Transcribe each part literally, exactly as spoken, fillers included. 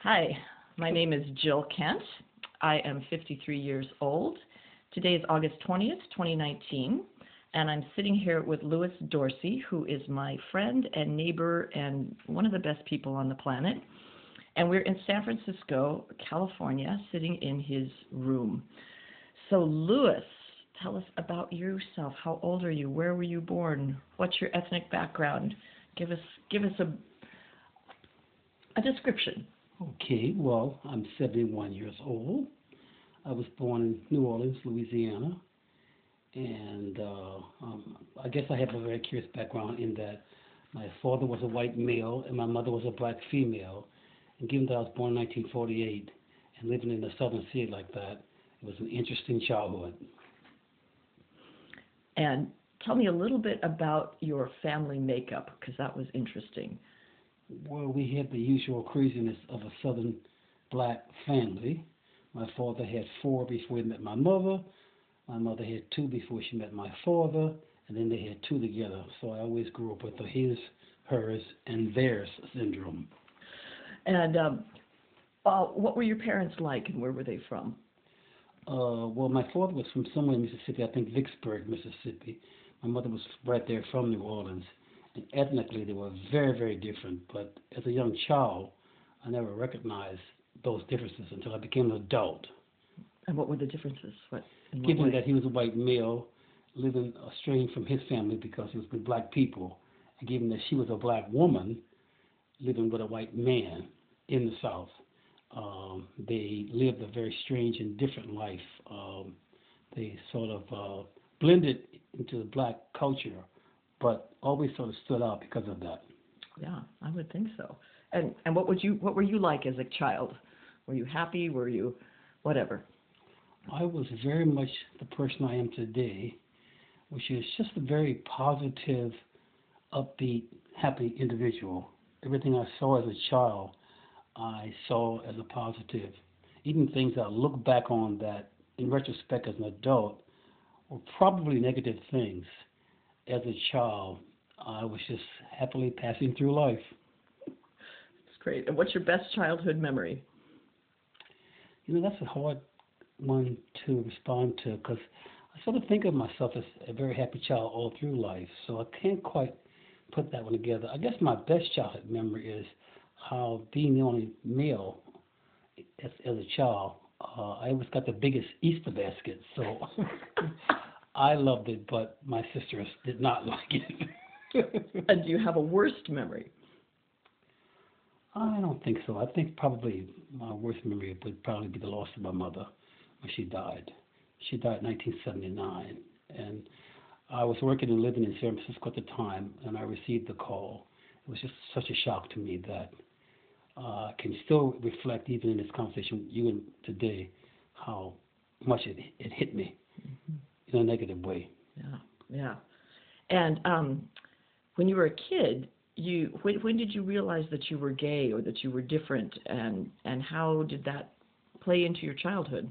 Hi, my name is Jill Kent. I am fifty-three years old. Today is August twentieth, twenty nineteen, and I'm sitting here with Louis Dorsey, who is my friend and neighbor and one of the best people on the planet. And we're in San Francisco, California, sitting in his room. So Louis, tell us about yourself. How old are you? Where were you born? What's your ethnic background? Give us give us a a description. Okay, well, I'm seventy-one years old. I was born in New Orleans, Louisiana, and uh, um, I guess I have a very curious background in that my father was a white male and my mother was a black female. And given that I was born in nineteen forty-eight and living in a southern city like that, it was an interesting childhood. And tell me a little bit about your family makeup, because that was interesting. Well, we had the usual craziness of a southern black family. My father had four before he met my mother. My mother had two before she met my father, and then they had two together. So I always grew up with the his, hers, and theirs syndrome. And um, uh, what were your parents like, and where were they from? Uh, well, my father was from somewhere in Mississippi, I think Vicksburg, Mississippi. My mother was right there from New Orleans. And ethnically, they were very, very different. But as a young child, I never recognized those differences until I became an adult. And what were the differences? What, in what Given way? that he was a white male, living estranged from his family because he was with black people, and given that she was a black woman, living with a white man in the South, um, they lived a very strange and different life. Um, they sort of uh, blended into the black culture, but always sort of stood out because of that. Yeah, I would think so. And and what would you what were you like as a child? Were you happy? Were you whatever? I was very much the person I am today, which is just a very positive, upbeat, happy individual. Everything I saw as a child, I saw as a positive. Even things I look back on that, in retrospect as an adult, were probably negative things. As a child, I was just happily passing through life. It's great. And what's your best childhood memory? You know, that's a hard one to respond to because I sort of think of myself as a very happy child all through life, so I can't quite put that one together. I guess my best childhood memory is how being the only male as, as a child, uh, I always got the biggest Easter basket, so I loved it, but my sisters did not like it. And do you have a worst memory? I don't think so. I think probably my worst memory would probably be the loss of my mother when she died. She died in nineteen seventy-nine, and I was working and living in San Francisco at the time, and I received the call. It was just such a shock to me that uh, I can still reflect, even in this conversation with you and today, how much it, it hit me mm-hmm. in a negative way. Yeah, yeah. And um, when you were a kid, you when, when did you realize that you were gay or that you were different, and, and how did that play into your childhood?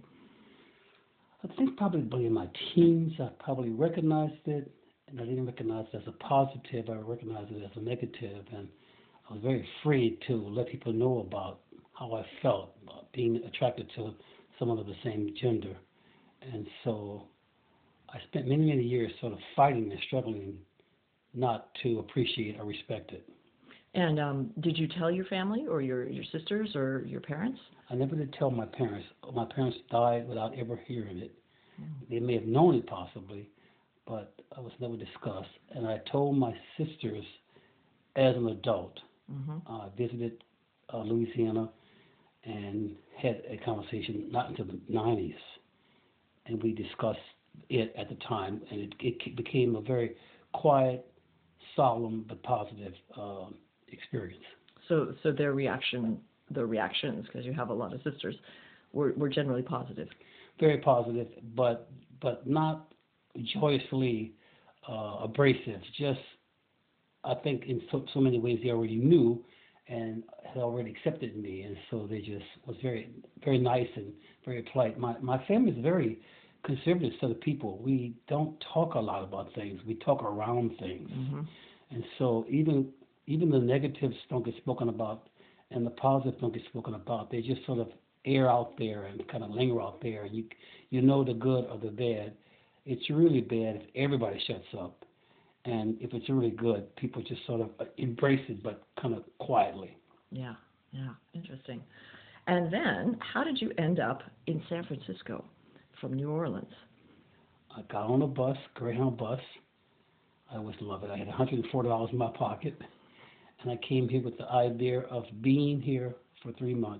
I think probably in my teens, I probably recognized it, and I didn't recognize it as a positive. I recognized it as a negative, and I was very afraid to let people know about how I felt about being attracted to someone of the same gender. And so I spent many, many years sort of fighting and struggling not to appreciate or respect it. And um, did you tell your family or your, your sisters or your parents? I never did tell my parents. My parents died without ever hearing it. Mm. They may have known it possibly, but it was never discussed. And I told my sisters as an adult. Mm-hmm. I visited uh, Louisiana and had a conversation not until the nineties. And we discussed it at the time, and it, it became a very quiet, solemn, but positive uh, experience. So, so their reaction, the reactions, because you have a lot of sisters, were, were generally positive. Very positive, but but not joyously uh, abrasive. Just, I think in so, so many ways they already knew and had already accepted me, and so they just was very very nice and very polite. My my family is very conservative set of people. We don't talk a lot about things. We talk around things, mm-hmm. and so even even the negatives don't get spoken about and the positives don't get spoken about. They just sort of air out there and kind of linger out there. And you you know the good or the bad. It's really bad if everybody shuts up, and if it's really good, people just sort of embrace it, but kind of quietly. Yeah, yeah, interesting. And then, how did you end up in San Francisco from New Orleans? I got on a bus, Greyhound bus. I always love it. I had one hundred forty dollars in my pocket, and I came here with the idea of being here for three months.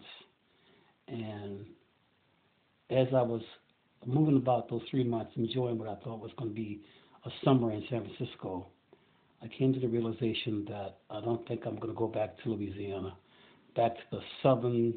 And as I was moving about those three months, enjoying what I thought was going to be a summer in San Francisco, I came to the realization that I don't think I'm going to go back to Louisiana, back to the southern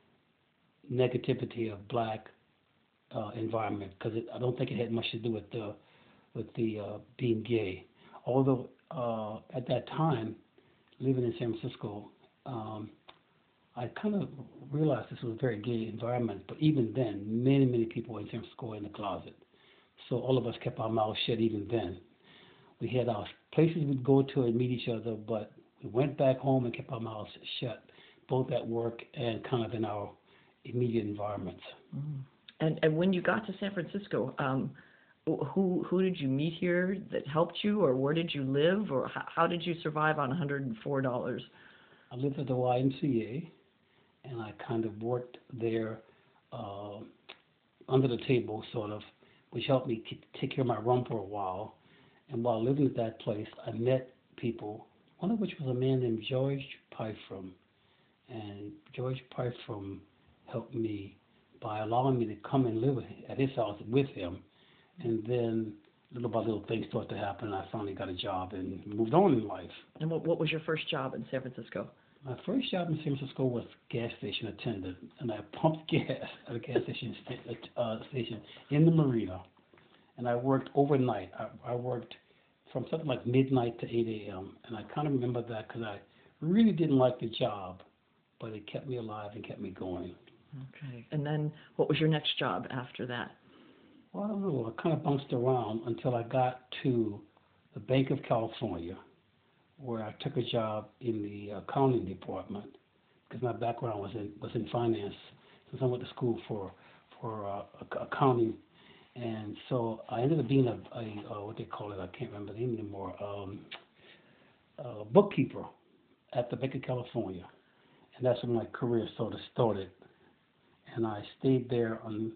negativity of black uh, environment, because I don't think it had much to do with the with the uh, being gay. Although uh, at that time, living in San Francisco, um, I kind of realized this was a very gay environment. But even then, many many people in San Francisco were in the closet, so all of us kept our mouths shut. Even then, we had our places we'd go to and meet each other, but we went back home and kept our mouths shut, both at work and kind of in our immediate environments. Mm. And and when you got to San Francisco, um, who who did you meet here that helped you, or where did you live, or how, how did you survive on one hundred four dollars? I lived at the Y M C A, and I kind of worked there uh, under the table, sort of, which helped me k- take care of my room for a while. And while living at that place, I met people, one of which was a man named George Pyfrom. And George Pyfrom helped me by allowing me to come and live at his house with him. And then little by little things started to happen, and I finally got a job and moved on in life. And what, what was your first job in San Francisco? My first job in San Francisco was gas station attendant, and I pumped gas at a gas station uh, station in the marina. And I worked overnight. I, I worked from something like midnight to eight a.m. And I kind of remember that because I really didn't like the job, but it kept me alive and kept me going. Okay. And then what was your next job after that? Well, I don't know. I kind of bounced around until I got to the Bank of California, where I took a job in the accounting department because my background was in was in finance. Since I went to school for for uh, accounting, and so I ended up being a, a, a what they call it. I can't remember the name anymore. Um, a bookkeeper at the Bank of California, and that's when my career sort of started. And I stayed there on,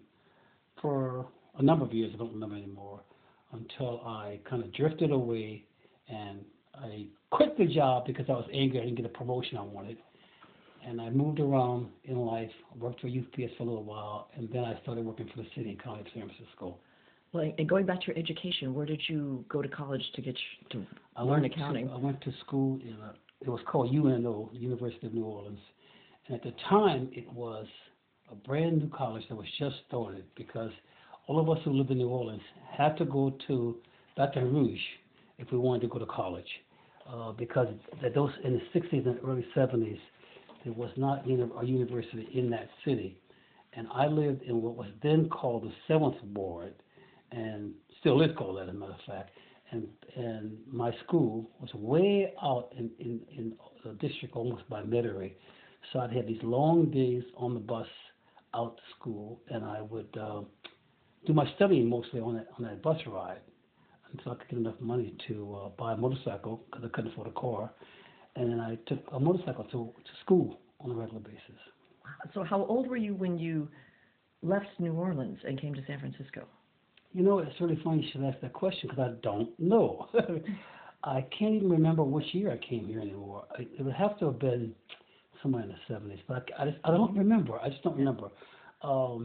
for a number of years, I don't remember anymore, until I kind of drifted away and I quit the job because I was angry I didn't get a promotion I wanted. And I moved around in life, worked for U P S for a little while, and then I started working for the city and county of San Francisco. Well, and going back to your education, where did you go to college to get to I learn went accounting? To, I went to school in a, it was called U N O, University of New Orleans. And at the time, it was a brand new college that was just started because all of us who lived in New Orleans had to go to Baton Rouge if we wanted to go to college. Uh, because that those in the sixties and early seventies, there was not uni- a university in that city. And I lived in what was then called the Seventh Ward, and still is called that, as a matter of fact. And and my school was way out in, in, in the district, almost by Metairie. So I'd have these long days on the bus out to school, and I would uh, do my studying mostly on that on that bus ride until I could get enough money to uh, buy a motorcycle because I couldn't afford a car. And then I took a motorcycle to to school on a regular basis. So how old were you when you left New Orleans and came to San Francisco? You know, it's really funny you should ask that question because I don't know. I can't even remember which year I came here anymore. I, it would have to have been somewhere in the seventies, but I, I just I don't remember. I just don't remember. Um,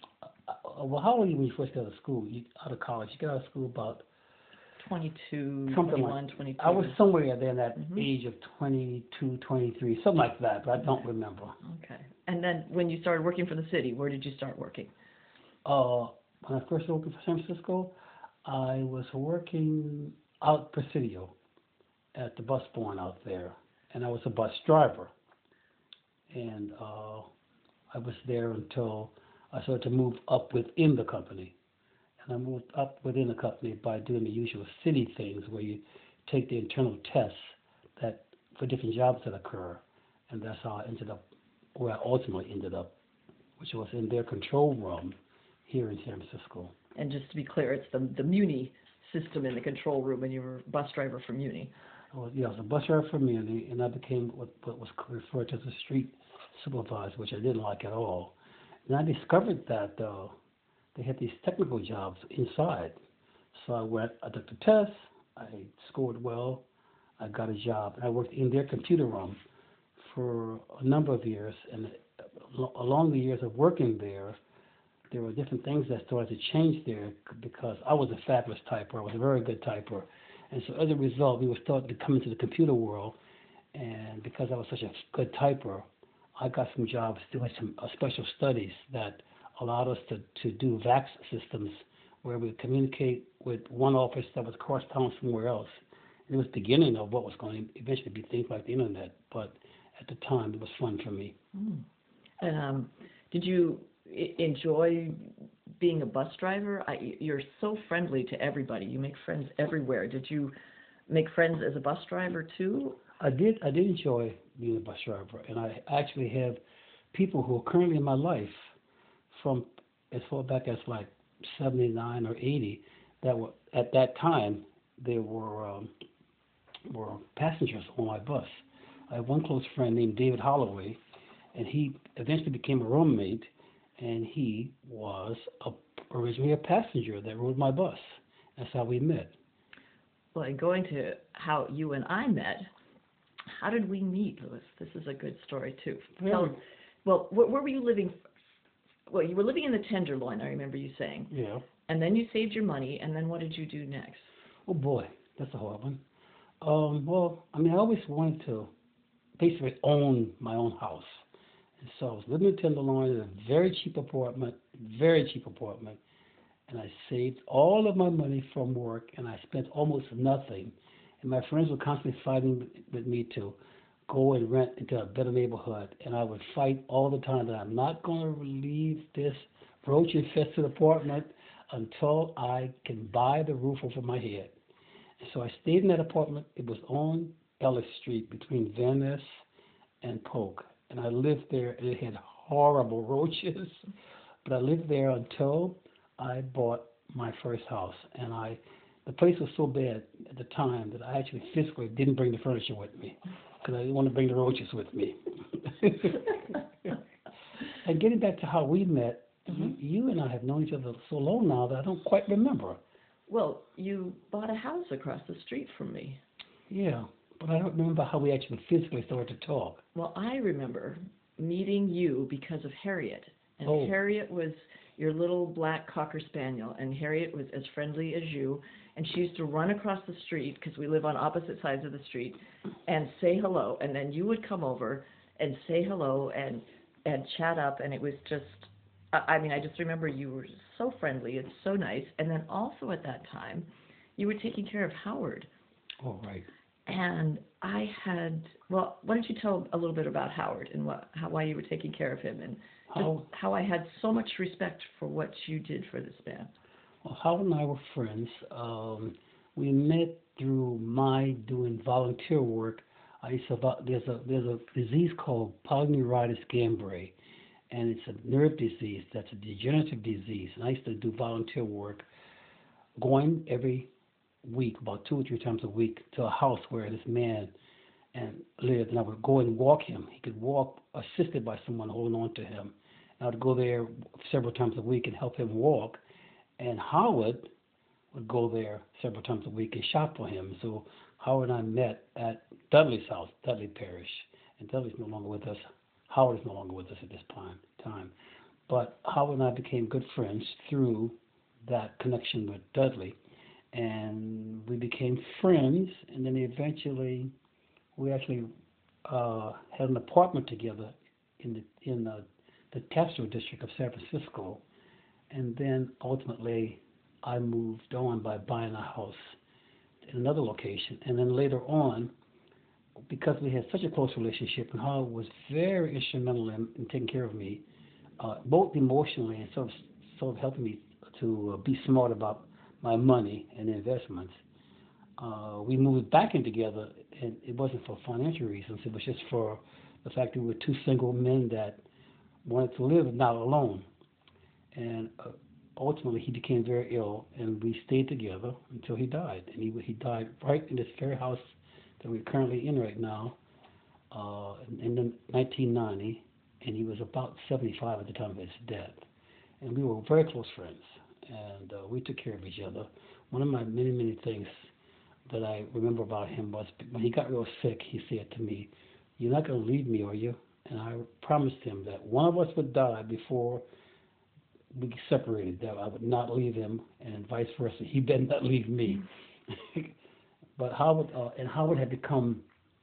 uh, well, how old were you when you first got out of school? You out of college? You got out of school about twenty-two, something twenty-one, like, twenty-two. I was somewhere there in that Mm-hmm. age of twenty-two, twenty-three, something like that, but I don't remember. Okay. And then when you started working for the city, where did you start working? Uh, when I first worked for San Francisco, I was working out Presidio at the bus barn out there, and I was a bus driver. And uh, I was there until I started to move up within the company. And I moved up within the company by doing the usual city things where you take the internal tests that for different jobs that occur. and that's how I ended up where I ultimately ended up, which was in their control room here in San Francisco. And just to be clear, it's the the Muni system in the control room, and you were a bus driver for Muni. I was, yeah, I was a bus driver for Muni, and I became what, what was referred to as a street supervisor, which I didn't like at all. And I discovered that uh, they had these technical jobs inside. So I went, I took the test, I scored well, I got a job, and I worked in their computer room for a number of years. And along the years of working there, there were different things that started to change there because I was a fabulous typer. I was a very good typer. And so as a result, we were starting to come into the computer world. And because I was such a good typer, I got some jobs doing some uh, special studies that allowed us to, to do VAX systems where we would communicate with one office that was across town somewhere else. And it was the beginning of what was going to eventually be things like the internet. But at the time, it was fun for me. Mm. Um, did you enjoy being a bus driver? I, you're so friendly to everybody. You make friends everywhere. Did you make friends as a bus driver too? I did. I did enjoy being a bus driver, and I actually have people who are currently in my life from as far back as like seventy-nine or eighty that were at that time they were um, were passengers on my bus. I have one close friend named David Holloway, and he eventually became a roommate. And he was a, originally a passenger that rode my bus. That's how we met. Well, and going to how you and I met, how did we meet, Louis? This is a good story, too. Tell, well, where, where were you living? Well, you were living in the Tenderloin, I remember you saying. Yeah. And then you saved your money, and then what did you do next? Oh, boy, that's a hard one. Um, well, I mean, I always wanted to basically own my own house. So I was living in Tenderloin in a very cheap apartment, very cheap apartment, and I saved all of my money from work, and I spent almost nothing. And my friends were constantly fighting with me to go and rent into a better neighborhood, and I would fight all the time that I'm not going to leave this roach-infested apartment until I can buy the roof over my head. And so I stayed in that apartment. It was on Ellis Street between Van Ness and Polk. And I lived there, and it had horrible roaches. But I lived there until I bought my first house. And I, the place was so bad at the time that I actually physically didn't bring the furniture with me because I didn't want to bring the roaches with me. And getting back to how we met, mm-hmm. you, you and I have known each other so long now that I don't quite remember. Well, you bought a house across the street from me. Yeah. But I don't remember how we actually physically started to talk. Well, I remember meeting you because of Harriet. And oh. Harriet was your little black Cocker Spaniel, and Harriet was as friendly as you. And she used to run across the street, because we live on opposite sides of the street, and say hello. And then you would come over and say hello and, and chat up, and it was just, I mean, I just remember you were so friendly and so nice. And then also at that time, you were taking care of Howard. Oh, right. And I had, well, why don't you tell a little bit about Howard and what, how, why you were taking care of him, and how, how I had so much respect for what you did for this man. Well, Howard and I were friends. Um, we met through my doing volunteer work. I used to, there's a there's a disease called polyneuritis Guillain-Barré, and it's a nerve disease that's a degenerative disease. And I used to do volunteer work, going every week, about two or three times a week, to a house where this man and lived, and I would go and walk him. He could walk assisted by someone holding on to him. And I would go there several times a week and help him walk, and Howard would go there several times a week and shop for him. So Howard and I met at Dudley's house, Dudley Parish, and Dudley's no longer with us. Howard is no longer with us at this time. But Howard and I became good friends through that connection with Dudley. And we became friends, and then eventually we actually uh, had an apartment together in the in the, the Castro district of San Francisco. And then ultimately I moved on by buying a house in another location. And then later on, because we had such a close relationship, and Howard was very instrumental in, in taking care of me, uh, both emotionally and sort of, sort of helping me to uh, be smart about my money and investments. Uh, we moved back in together, and it wasn't for financial reasons. It was just for the fact that we were two single men that wanted to live not alone. And uh, ultimately, he became very ill, and we stayed together until he died. And he he died right in this very house that we're currently in right now, uh, in, in nineteen ninety, and he was about seventy-five at the time of his death. And we were very close friends, and uh, we took care of each other. One of my many, many things that I remember about him was when he got real sick, he said to me, "You're not going to leave me, are you?" And I promised him that one of us would die before we separated, that I would not leave him, and vice versa. He better not leave me. But Howard, uh, and Howard had become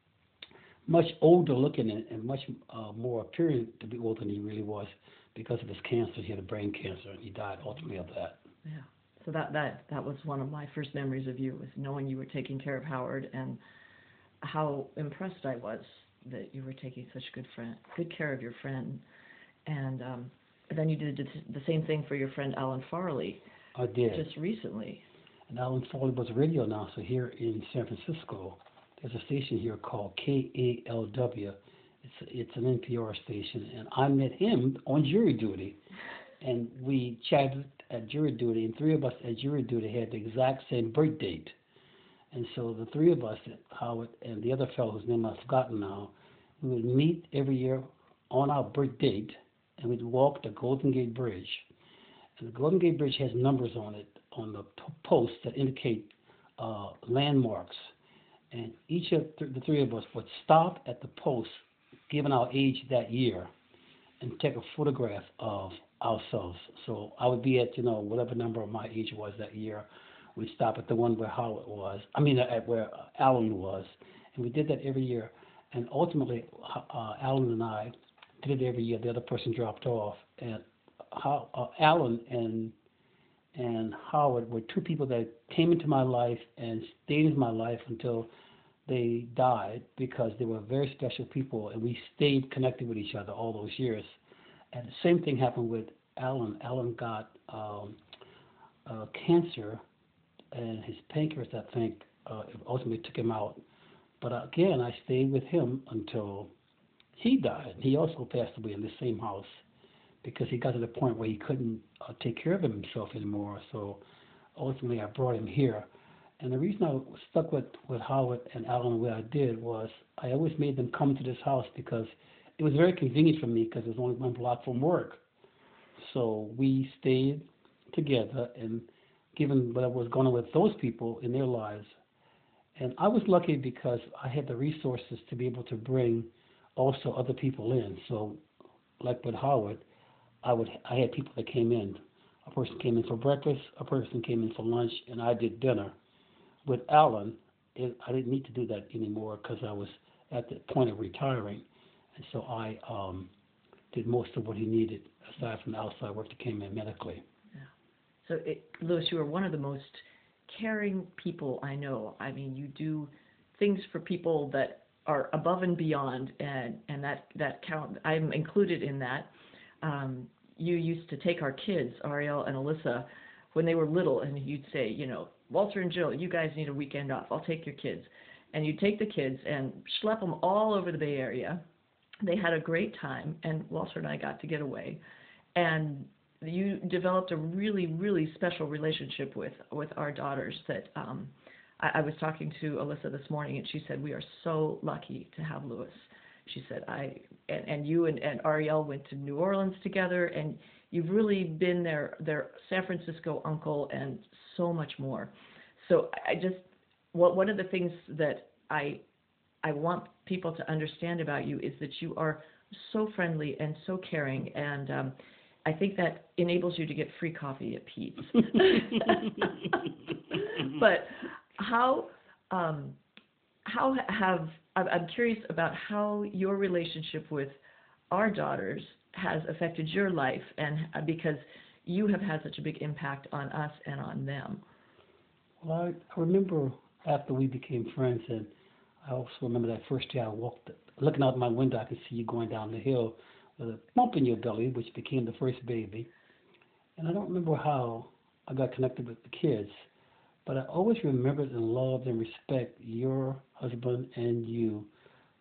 much older looking and, and much uh, more appearing to be older than he really was because of his cancer. He had a brain cancer, and he died ultimately of that. Yeah. So that, that, that was one of my first memories of you, was knowing you were taking care of Howard, and how impressed I was that you were taking such good friend, good care of your friend. And um, then you did the same thing for your friend Alan Farley. I did. Just recently. And Alan Farley was a radio announcer here in San Francisco. There's a station here called K A L W. It's it's an N P R station, and I met him on jury duty, and we chatted at jury duty, and three of us at jury duty had the exact same birth date. And so the three of us, Howard and the other fellow whose name I've forgotten now, we would meet every year on our birth date, and we'd walk the Golden Gate Bridge. And the Golden Gate Bridge has numbers on it, on the p- posts that indicate uh, landmarks. And each of th- the three of us would stop at the post, given our age that year, and take a photograph of ourselves. So I would be at, you know, whatever number my age was that year. We'd stop at the one where Howard was, I mean, at where Alan was. And we did that every year. And ultimately, uh, Alan and I did it every year. The other person dropped off. And how, uh, Alan and and Howard were two people that came into my life and stayed in my life until they died, because they were very special people, and we stayed connected with each other all those years. And the same thing happened with Alan. Alan got um, uh, cancer, and his pancreas, I think, uh, ultimately took him out. But again, I stayed with him until he died. He also passed away in the same house, because he got to the point where he couldn't uh, take care of himself anymore. So ultimately I brought him here. And the reason I stuck with, with Howard and Alan the way I did was I always made them come to this house because it was very convenient for me, because it was only one block from work. So we stayed together, and given what was going on with those people in their lives. And I was lucky because I had the resources to be able to bring also other people in. So like with Howard, I would I had people that came in. A person came in for breakfast, a person came in for lunch, and I did dinner. With Alan, it, I didn't need to do that anymore because I was at the point of retiring, and so I um, did most of what he needed aside from the outside work that came in medically. Yeah. So, it, Louis, you are one of the most caring people I know. I mean, you do things for people that are above and beyond, and, and that, that count. I'm included in that. Um, you used to take our kids, Ariel and Alyssa, when they were little, and you'd say, you know, Walter and Jill, you guys need a weekend off. I'll take your kids. And you'd take the kids and schlep them all over the Bay Area. They had a great time, and Walter and I got to get away. And you developed a really, really special relationship with, with our daughters that um, I, I was talking to Alyssa this morning, and she said, we are so lucky to have Louis. She said, I and, and you and, and Ariel went to New Orleans together, and you've really been their, their San Francisco uncle and so much more. So I just, what one of the things that I I want people to understand about you is that you are so friendly and so caring, and um, I think that enables you to get free coffee at Pete's. But how um, how have I'm curious about how your relationship with our daughters has affected your life, and because you have had such a big impact on us and on them. Well, I, I remember after we became friends, and I also remember that first day I walked, looking out my window, I could see you going down the hill with a bump in your belly, which became the first baby. And I don't remember how I got connected with the kids, but I always remembered and loved and respect your husband and you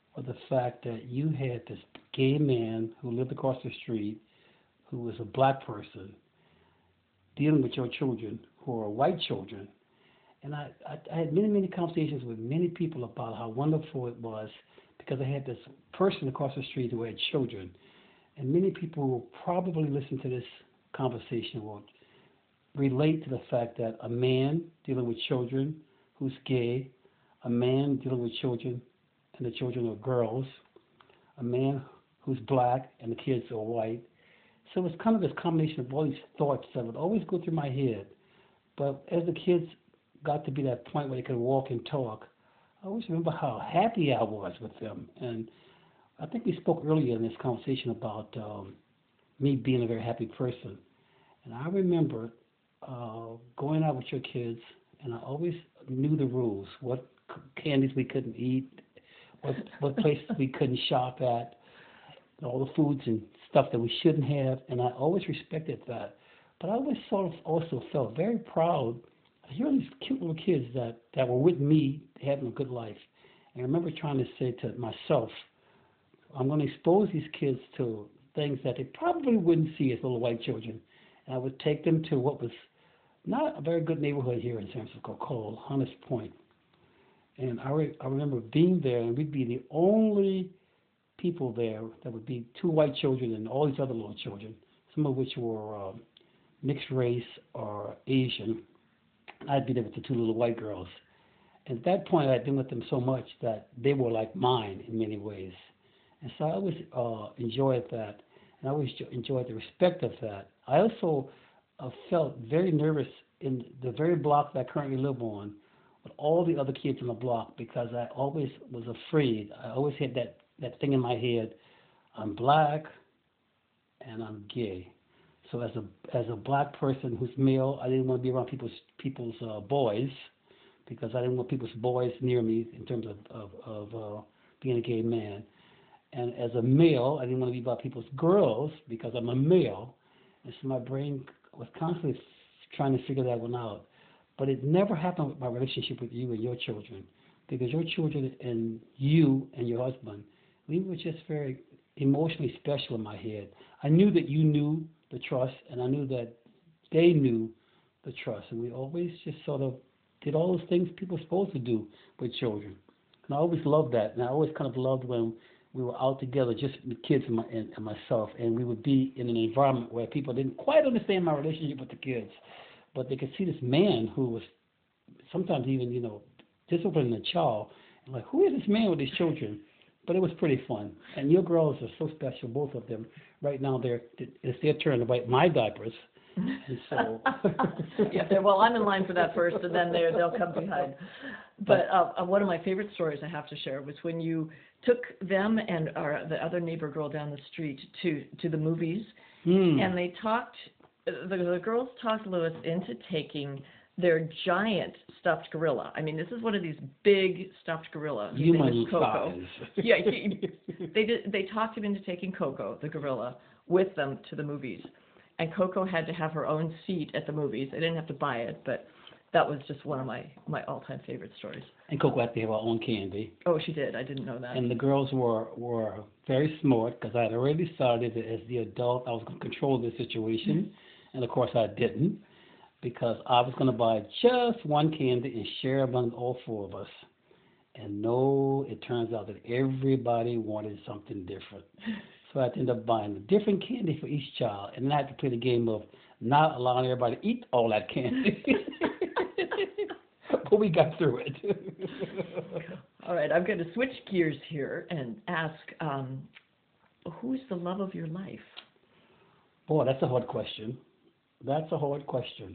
was the fact that you had this gay man who lived across the street, who was a black person, dealing with your children who are white children. And I, I, I had many, many conversations with many people about how wonderful it was because I had this person across the street who had children. And many people will probably listen to this conversation will relate to the fact that a man dealing with children who's gay, a man dealing with children and the children are girls, a man who's black and the kids are white. So it's kind of this combination of all these thoughts that would always go through my head. But as the kids got to be that point where they could walk and talk, I always remember how happy I was with them. And I think we spoke earlier in this conversation about um, me being a very happy person. And I remember uh, going out with your kids, and I always knew the rules, what candies we couldn't eat, what, what places we couldn't shop at, all the foods and stuff that we shouldn't have, and I always respected that. But I always sort of also felt very proud of hearing these cute little kids that, that were with me having a good life. And I remember trying to say to myself, I'm going to expose these kids to things that they probably wouldn't see as little white children. And I would take them to what was not a very good neighborhood here in San Francisco called Hunters Point. And I, re- I remember being there, and we'd be the only people there. That would be two white children and all these other little children, some of which were um, mixed race or Asian. And I'd be there with the two little white girls. And at that point, I'd been with them so much that they were like mine in many ways. And so I always uh, enjoyed that, and I always enjoyed the respect of that. I also uh, felt very nervous in the very block that I currently live on with all the other kids in the block because I always was afraid. I always had that that thing in my head, I'm black and I'm gay. So as a as a black person who's male, I didn't want to be around people's people's uh, boys because I didn't want people's boys near me in terms of of, of uh, being a gay man. And as a male, I didn't want to be about people's girls because I'm a male. And so my brain was constantly f- trying to figure that one out. But it never happened with my relationship with you and your children because your children and you and your husband, we were just very emotionally special in my head. I knew that you knew the trust, and I knew that they knew the trust. And we always just sort of did all those things people are supposed to do with children. And I always loved that. And I always kind of loved when we were out together, just the kids and, my, and, and myself, and we would be in an environment where people didn't quite understand my relationship with the kids, but they could see this man who was sometimes even, you know, disciplining a child, and like, who is this man with these children? But it was pretty fun. And your girls are so special, both of them. Right now, they're it's their turn to wipe my diapers. And so, yeah, well, I'm in line for that first, and then they're, they'll come behind. But uh, one of my favorite stories I have to share was when you took them and our, the other neighbor girl down the street to, to the movies, hmm. and they talked, the, the girls talked Lewis into taking their giant stuffed gorilla. I mean, this is one of these big stuffed gorilla. His name is Coco. yeah, he, they did. They talked him into taking Coco, the gorilla, with them to the movies. And Coco had to have her own seat at the movies. They didn't have to buy it, but that was just one of my, my all-time favorite stories. And Coco had to have her own candy. Oh, she did. I didn't know that. And the girls were, were very smart because I had already decided that as the adult I was going to control the situation. And, of course, I didn't because I was going to buy just one candy and share among all four of us. And no, it turns out that everybody wanted something different. So I had to end up buying a different candy for each child, and then I had to play the game of not allowing everybody to eat all that candy. But we got through it. All right, I'm going to switch gears here and ask, um, who's the love of your life? Boy, that's a hard question. That's a hard question.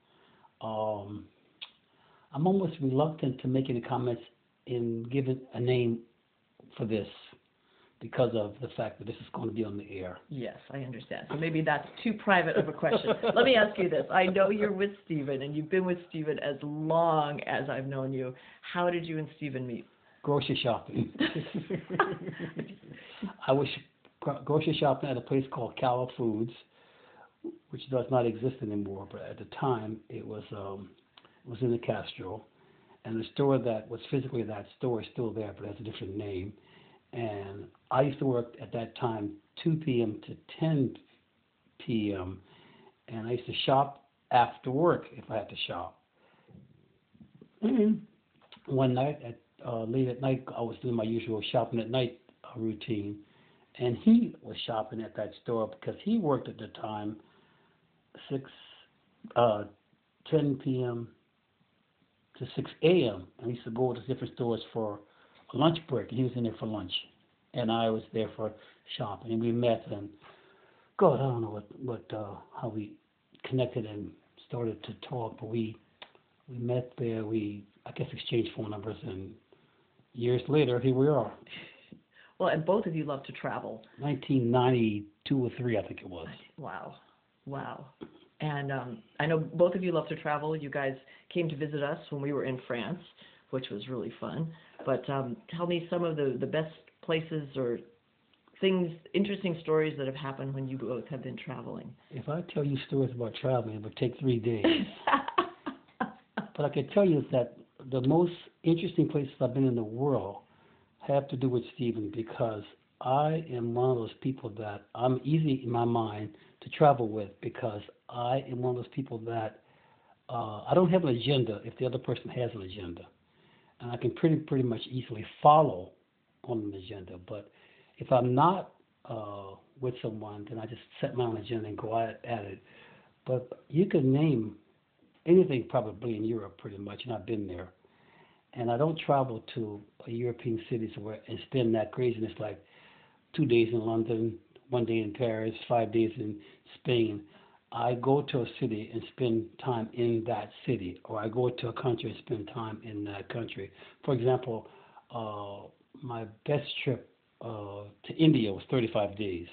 Um, I'm almost reluctant to make any comments in giving a name for this, because of the fact that this is going to be on the air. Yes, I understand. So maybe that's too private of a question. Let me ask you this. I know you're with Stephen, and you've been with Stephen as long as I've known you. How did you and Stephen meet? Grocery shopping. I was grocery shopping at a place called Cala Foods, which does not exist anymore, but at the time it was um, it was in the Castro. And the store that was physically that store is still there, but has a different name. And I used to work at that time two p.m. to ten p.m. and I used to shop after work if I had to shop. And one night, at uh, late at night, I was doing my usual shopping at night uh, routine, and he was shopping at that store because he worked at the time six, uh, ten p.m. to six a.m. and he used to go to different stores for a lunch break. He was in there for lunch, and I was there for shopping. And we met, and God, I don't know what what uh, how we connected and started to talk, but we we met there. We I guess exchanged phone numbers, and years later, here we are. Well, and both of you love to travel. nineteen ninety-two or three, I think it was. Wow, wow. And um, I know both of you love to travel. You guys came to visit us when we were in France, which was really fun. But um, tell me some of the, the best places or things, interesting stories that have happened when you both have been traveling. If I tell you stories about traveling, it would take three days. But I can tell you that the most interesting places I've been in the world have to do with Stephen, because I am one of those people that I'm easy in my mind to travel with, because I am one of those people that uh, I don't have an agenda if the other person has an agenda. And I can pretty pretty much easily follow on an agenda. But if I'm not uh, with someone, then I just set my own agenda and go at, at it. But you can name anything probably in Europe pretty much, and I've been there. And I don't travel to a European cities where and spend that craziness like two days in London, one day in Paris, five days in Spain. I go to a city and spend time in that city, or I go to a country and spend time in that country. For example, uh, my best trip uh, to India was thirty-five days.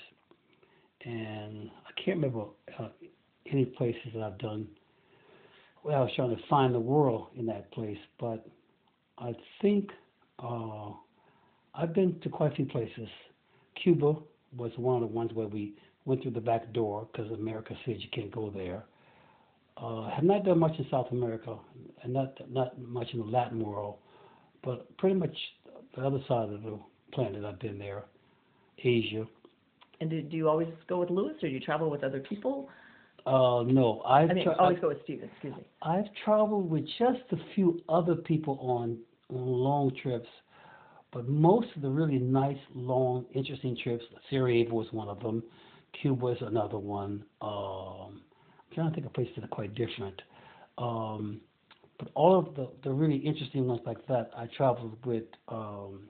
And I can't remember uh, any places that I've done. Well, I was trying to find the world in that place, but I think uh, I've been to quite a few places. Cuba was one of the ones where we went through the back door because America said you can't go there. Uh, I have not done much in South America, and not not much in the Latin world, but pretty much the other side of the planet I've been there, Asia. And do, do you always go with Louis, or do you travel with other people? Uh, no, I've I mean, tra- always I, go with Stephen, excuse me. I've traveled with just a few other people on, on long trips, but most of the really nice, long, interesting trips, Sarajevo was one of them, Cuba is another one. Um, I'm trying to think of places that are quite different. Um, but all of the, the really interesting ones like that, I traveled with um,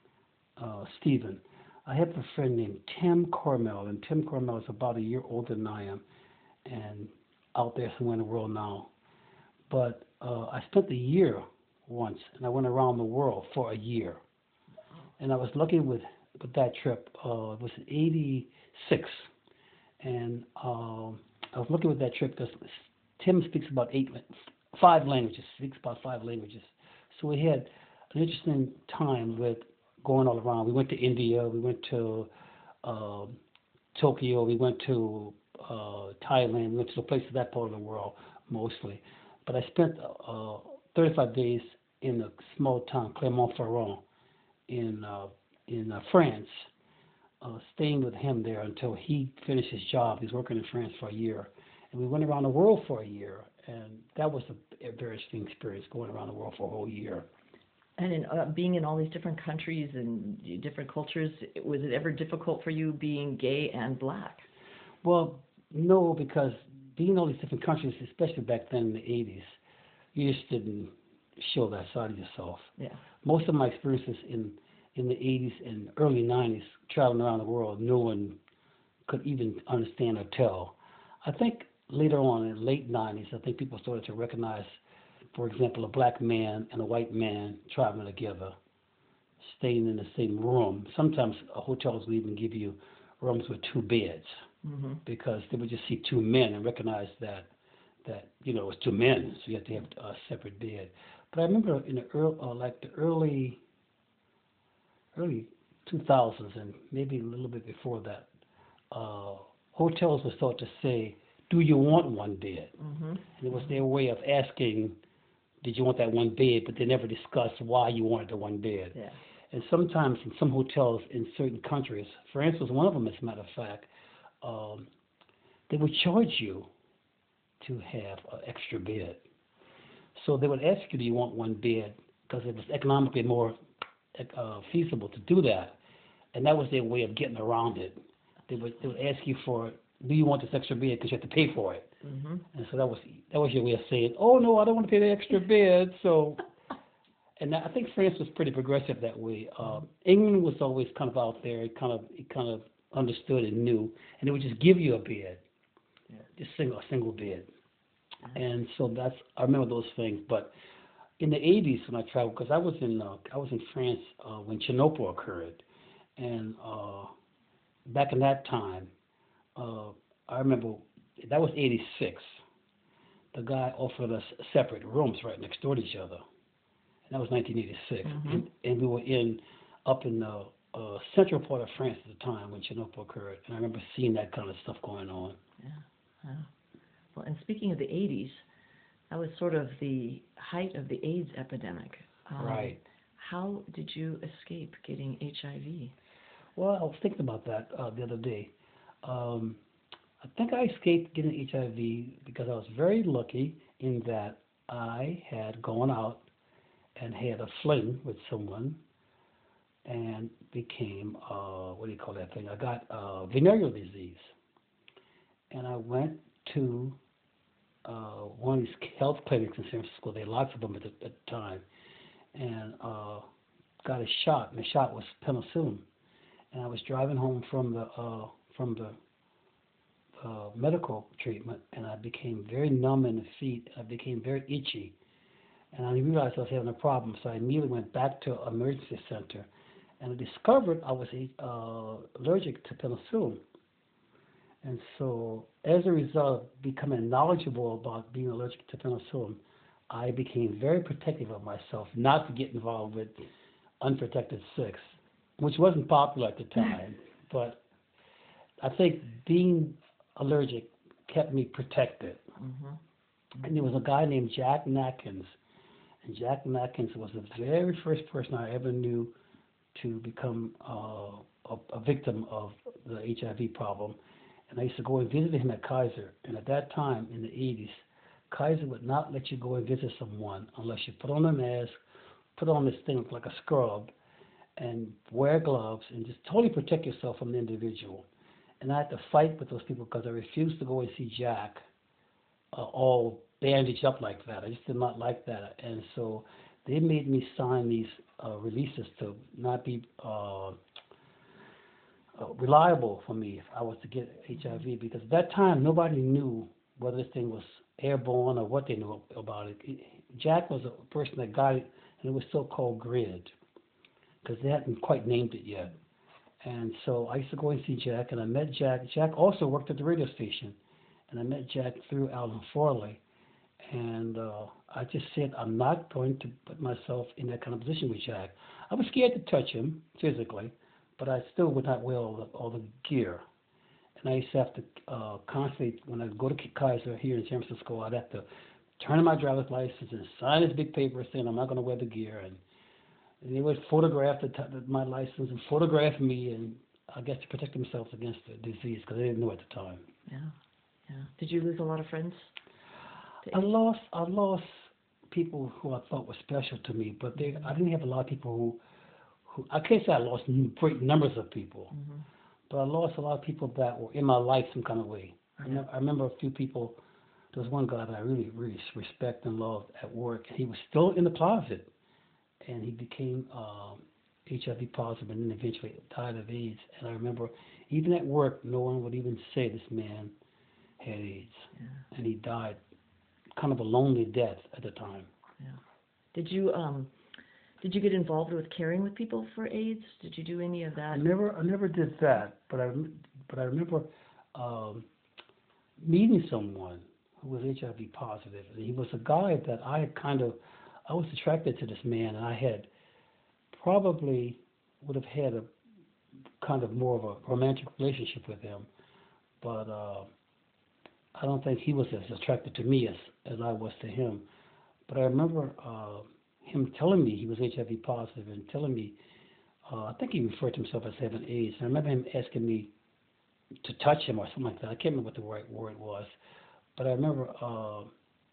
uh, Stephen. I have a friend named Tim Cormel, and Tim Cormel is about a year older than I am, and out there somewhere in the world now. But uh, I spent a year once, and I went around the world for a year. And I was lucky with, with that trip. Uh, it was eighty-six. And um, I was lucky with that trip because Tim speaks about eight, five languages, speaks about five languages. So we had an interesting time with going all around. We went to India, we went to uh, Tokyo, we went to uh, Thailand, we went to the places that part of the world mostly. But I spent uh, thirty-five days in a small town, Clermont-Ferrand, in uh, in uh, France, uh, staying with him there until he finished his job. He's working in France for a year, and we went around the world for a year, and that was a, a very interesting experience, going around the world for a whole year. And in, uh, being in all these different countries and different cultures, was it ever difficult for you being gay and black? Well, no, because being in all these different countries, especially back then in the eighties, you just didn't show that side of yourself. Yeah. Most of my experiences in, in the eighties and early nineties, traveling around the world, no one could even understand or tell. I think later on, in the late nineties, I think people started to recognize, for example, a black man and a white man traveling together, staying in the same room. Sometimes hotels will even give you rooms with two beds, mm-hmm. because they would just see two men and recognize that, that you know, it's two men, so you have to have a separate bed. But I remember in the early, uh, like the early, early two thousands, and maybe a little bit before that, uh, hotels would start to say, "Do you want one bed?" Mm-hmm. And it was their way of asking, did you want that one bed, but they never discussed why you wanted the one bed. Yeah. And sometimes in some hotels in certain countries, France was one of them, as a matter of fact, um, they would charge you to have an extra bed. So they would ask you, do you want one bed? Because it was economically more uh, feasible to do that. And that was their way of getting around it. They would, they would ask you for, do you want this extra bed? Because you have to pay for it. Mm-hmm. And so that was that was your way of saying, oh, no, I don't want to pay the extra bed. So, and I think France was pretty progressive that way. Uh, England was always kind of out there. It kind of it kind of understood and knew. And they would just give you a bed, Yeah. just single, a single bed. And so that's, I remember those things. But in the eighties when I traveled, because I was in uh, I was in France uh, when Chernobyl occurred. And uh, back in that time, uh, I remember that was eighty-six. The guy offered us separate rooms right next door to each other. And that was nineteen eighty-six. Mm-hmm. And, and we were in up in the uh, central part of France at the time when Chernobyl occurred. And I remember seeing that kind of stuff going on. Yeah. Yeah. Well, and speaking of the eighties, that was sort of the height of the AIDS epidemic. Um, Right. How did you escape getting H I V? Well, I was thinking about that uh, the other day. Um, I think I escaped getting H I V because I was very lucky in that I had gone out and had a fling with someone and became, uh, what do you call that thing? I got uh, venereal disease. And I went to uh, one of these health clinics in San Francisco. They had lots of them at the, at the time. And uh, got a shot, and the shot was penicillin. And I was driving home from the uh, from the uh, medical treatment, and I became very numb in the feet. I became very itchy, and I realized I was having a problem. So I immediately went back to an emergency center, and I discovered I was uh, allergic to penicillin. And so, as a result of becoming knowledgeable about being allergic to penicillin, I became very protective of myself, not to get involved with unprotected sex, which wasn't popular at the time. But I think being allergic kept me protected. Mm-hmm. And there was a guy named Jack Natkins, and Jack Natkins was the very first person I ever knew to become uh, a, a victim of the H I V problem. And I used to go and visit him at Kaiser. And at that time, in the eighties, Kaiser would not let you go and visit someone unless you put on a mask, put on this thing like a scrub, and wear gloves, and just totally protect yourself from the individual. And I had to fight with those people because I refused to go and see Jack uh, all bandaged up like that. I just did not like that. And so they made me sign these uh, releases to not be uh, Uh, reliable for me if I was to get H I V, because at that time nobody knew whether this thing was airborne or what they knew about it. Jack was a person that got it, and it was so-called GRID because they hadn't quite named it yet. And so I used to go and see Jack, and I met Jack. Jack also worked at the radio station, and I met Jack through Alan Forley. And uh, I just said, I'm not going to put myself in that kind of position with Jack. I was scared to touch him physically, but I still would not wear all the, all the gear. And I used to have to uh, constantly, when I go to Kaiser here in San Francisco, I'd have to turn in my driver's license and sign this big paper saying I'm not going to wear the gear. And, and they would photograph the t- my license and photograph me, and I guess to protect themselves against the disease because they didn't know at the time. Yeah, yeah. Did you lose a lot of friends? I lost, I lost people who I thought were special to me, but they, I didn't have a lot of people who Who, I can't say I lost great numbers of people, mm-hmm. but I lost a lot of people that were in my life some kind of way. I, remember, I remember a few people. There was one guy that I really, really respect and loved at work. He was still in the closet, and he became um, H I V positive, and then eventually died of AIDS. And I remember, even at work, no one would even say this man had AIDS, yeah. and he died kind of a lonely death at the time. Yeah. Did you um? Did you get involved with caring with people for AIDS? Did you do any of that? I never, I never did that, but I, but I remember um, meeting someone who was H I V positive. And he was a guy that I had kind of, I was attracted to this man, and I had probably would have had a kind of more of a romantic relationship with him, but uh, I don't think he was as attracted to me as, as I was to him. But I remember. Uh, him telling me he was H I V positive and telling me Uh, I think he referred to himself as having AIDS. And I remember him asking me to touch him or something like that. I can't remember what the right word was, but I remember uh,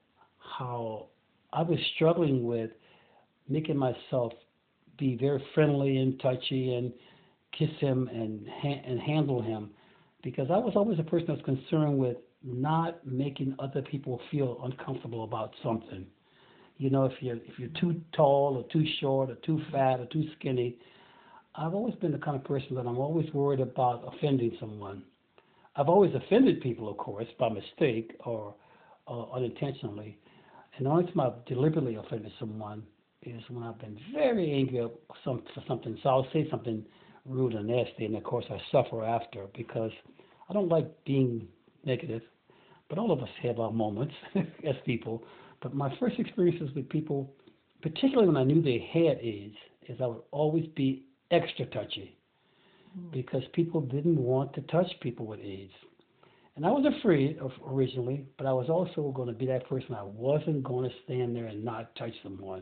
how I was struggling with making myself be very friendly and touchy and kiss him and ha- and handle him, because I was always a person that was concerned with not making other people feel uncomfortable about something. You know, if you're if you're too tall or too short or too fat or too skinny, I've always been the kind of person that I'm always worried about offending someone. I've always offended people, of course, by mistake or uh, unintentionally. And the only time I've deliberately offended someone is when I've been very angry of some, for something. So I'll say something rude and nasty, and of course I suffer after, because I don't like being negative. But all of us have our moments as people. But my first experiences with people, particularly when I knew they had AIDS, is I would always be extra touchy, because people didn't want to touch people with AIDS. And I was afraid of originally, but I was also going to be that person. I wasn't going to stand there and not touch someone.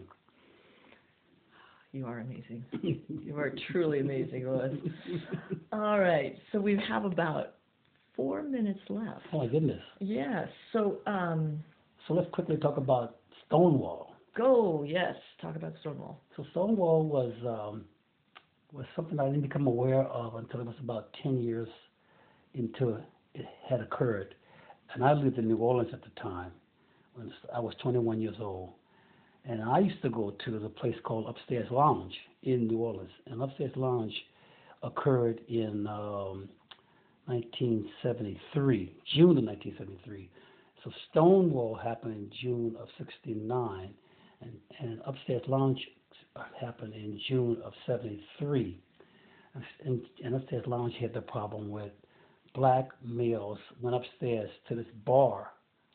You are amazing. You are truly amazing, Louis. All right, so we have about four minutes left. Oh my goodness. Yes, so um, So let's quickly talk about Stonewall. go, yes, talk about Stonewall. So Stonewall was um, was something I didn't become aware of until it was about ten years into it had occurred. And I lived in New Orleans at the time when I was twenty-one years old. And I used to go to the place called Upstairs Lounge in New Orleans. And Upstairs Lounge occurred in um, nineteen seventy-three, June of nineteen seventy-three. So Stonewall happened in June of sixty-nine, and, and Upstairs Lounge happened in June of seventy-three. And, and Upstairs Lounge had the problem with black males went upstairs to this bar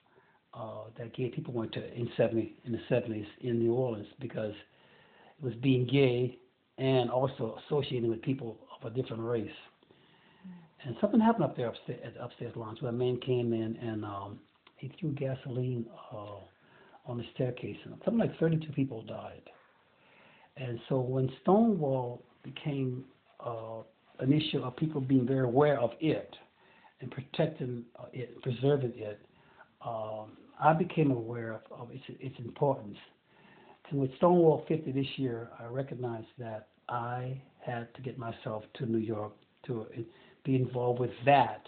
uh, that gay people went to in seventy in the seventies in New Orleans, because it was being gay and also associated with people of a different race. And something happened up there upstairs, at the Upstairs Lounge, where a man came in and um, he threw gasoline uh, on the staircase, and something like thirty-two people died. And so when Stonewall became uh, an issue of people being very aware of it and protecting uh, it, preserving it, um, I became aware of, of its, its importance. And with Stonewall fifty this year, I recognized that I had to get myself to New York to be involved with that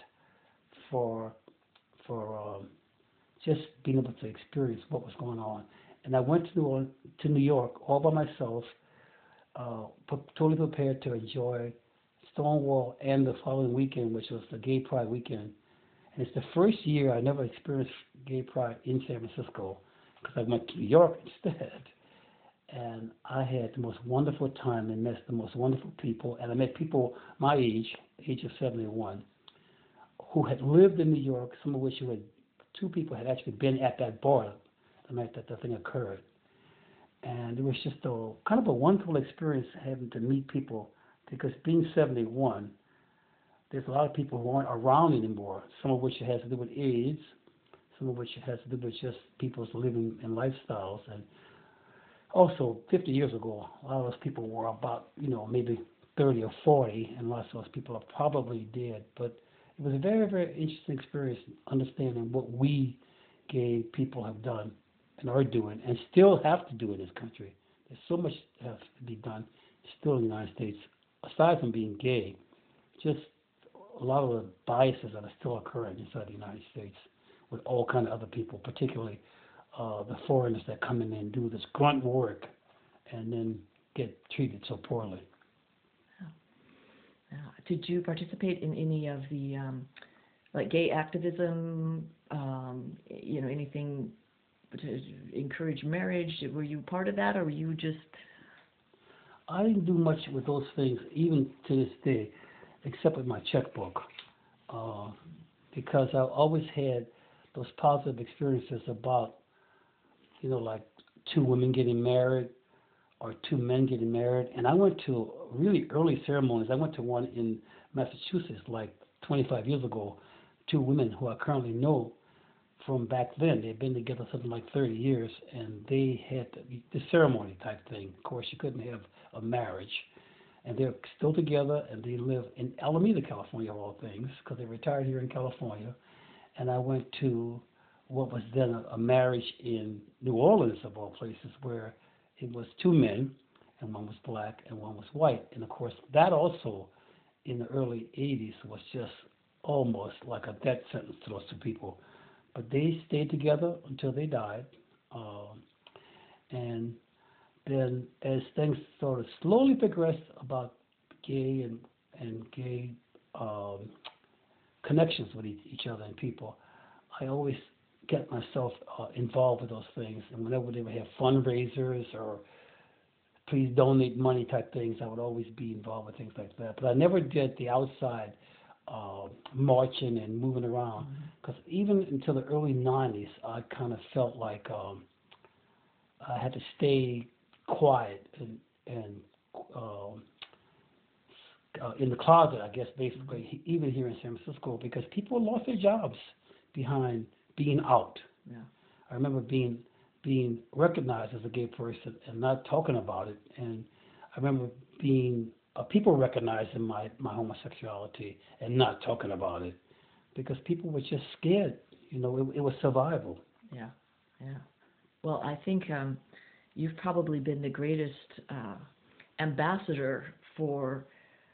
for for um, just being able to experience what was going on. And I went to New, Orleans, to New York all by myself, uh, totally prepared to enjoy Stonewall and the following weekend, which was the Gay Pride weekend. And it's the first year I never experienced Gay Pride in San Francisco, because I went to New York instead. And I had the most wonderful time and met the most wonderful people. And I met people my age, age of seventy-one, who had lived in New York, some of which who had, two people had actually been at that bar the night that the thing occurred. And it was just a kind of a wonderful experience having to meet people, because being seventy-one, there's a lot of people who aren't around anymore, some of which has to do with AIDS, some of which has to do with just people's living and lifestyles. And also, fifty years ago, a lot of those people were about, you know, maybe thirty or forty, and lots of those people are probably dead. But it was a very, very interesting experience understanding what we gay people have done and are doing and still have to do in this country. There's so much that has to be done still in the United States, aside from being gay, just a lot of the biases that are still occurring inside the United States with all kind of other people, particularly uh, the foreigners that come in and do this grunt work and then get treated so poorly. Uh, did you participate in any of the um, like gay activism? Um, you know, anything to encourage marriage? Were you part of that, or were you just? I didn't do much with those things, even to this day, except with my checkbook, uh, because I always had those positive experiences about, you know, like two women getting married or two men getting married. And I went to really early ceremonies. I went to one in Massachusetts like twenty-five years ago. Two women who I currently know from back then. They'd been together something like thirty years, and they had the, the ceremony type thing. Of course, you couldn't have a marriage. and they're still together, and they live in Alameda, California, of all things, because they retired here in California. And I went to what was then a, a marriage in New Orleans, of all places, where it was two men, and one was black and one was white. And of course, that also, in the early eighties, was just almost like a death sentence to those two people. But they stayed together until they died. Um, and then as things sort of slowly progressed about gay and, and gay um, connections with each, each other and people, I always get myself uh, involved with those things. And whenever they would have fundraisers or please donate money type things, I would always be involved with things like that. But I never did the outside uh, marching and moving around, because mm-hmm. even until the early nineties, I kind of felt like um, I had to stay quiet and, and um, uh, in the closet, I guess, basically, even here in San Francisco, because people lost their jobs behind being out. Yeah. I remember being being recognized as a gay person and not talking about it, and I remember being uh, people recognizing my, my homosexuality and not talking about it, because people were just scared. You know, it, it was survival. Yeah, yeah. Well, I think um, you've probably been the greatest uh, ambassador for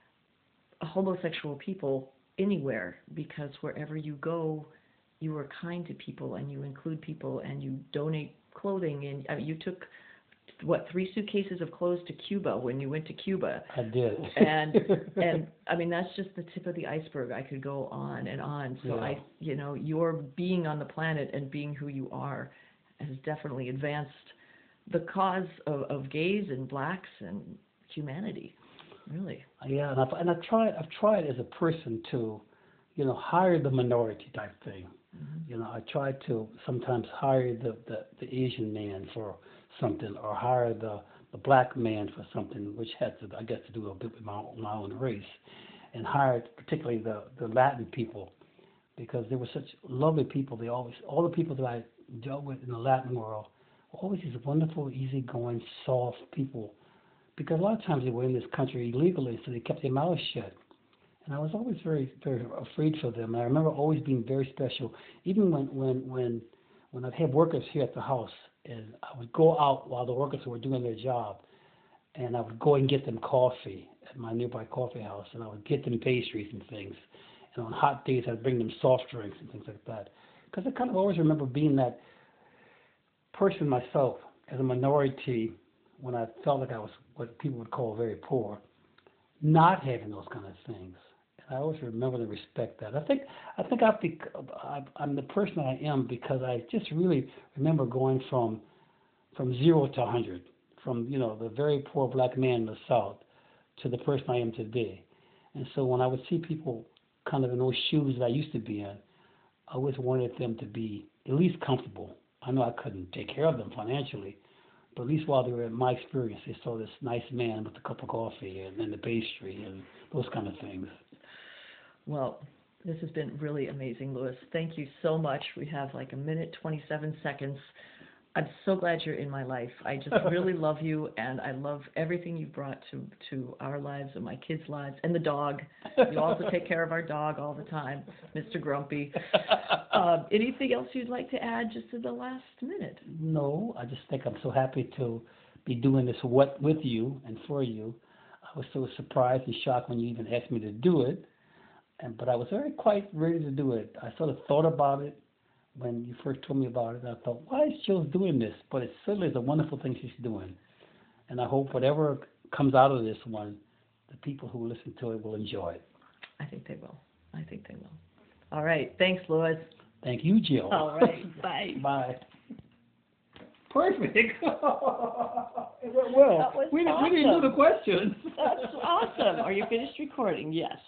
homosexual people anywhere, because wherever you go, you are kind to people and you include people and you donate clothing. And I mean, you took, what, three suitcases of clothes to Cuba when you went to Cuba. I did. and and I mean, that's just the tip of the iceberg. I could go on and on. So yeah. I, you know, your being on the planet and being who you are has definitely advanced the cause of, of gays and blacks and humanity. Really. Yeah, and I've and I've tried I've tried as a person to, you know, hire the minority type thing. Mm-hmm. You know, I try to sometimes hire the, the, the Asian man for something, or hire the, the black man for something, which had to, I guess, to do a bit with my, my own race, and hire particularly the, the Latin people, because they were such lovely people. They always, all the people that I dealt with in the Latin world, were always these wonderful, easygoing, soft people, because a lot of times they were in this country illegally, so they kept their mouths shut. And I was always very, very afraid for them. And I remember always being very special, even when, when, when, when I'd have workers here at the house, and I would go out while the workers were doing their job, and I would go and get them coffee at my nearby coffee house, and I would get them pastries and things. And on hot days, I'd bring them soft drinks and things like that. Because I kind of always remember being that person myself as a minority when I felt like I was what people would call very poor, not having those kind of things. I always remember to respect that. I think I think I've bec- I'm the person I am because I just really remember going from from zero to a hundred, from you know the very poor black man in the South to the person I am today. And so when I would see people kind of in those shoes that I used to be in, I always wanted them to be at least comfortable. I know I couldn't take care of them financially, but at least while they were in my experience, they saw this nice man with a cup of coffee and, and the pastry and those kind of things. Well, this has been really amazing, Louis. Thank you so much. We have like a minute, twenty-seven seconds. I'm so glad you're in my life. I just really love you, and I love everything you brought to, to our lives and my kids' lives, and the dog. You also take care of our dog all the time, Mister Grumpy. Uh, anything else you'd like to add just to the last minute? No, I just think I'm so happy to be doing this what with you and for you. I was so surprised and shocked when you even asked me to do it. And, but I was very quite ready to do it. I sort of thought about it when you first told me about it. I thought, why is Jill doing this? But it certainly is a wonderful thing she's doing. And I hope whatever comes out of this one, the people who listen to it will enjoy it. I think they will. I think they will. All right. Thanks, Louis. Thank you, Jill. All right. Bye. Bye. Perfect. It went well. That was we, awesome. we didn't do the questions. That's awesome. Are you finished recording? Yes.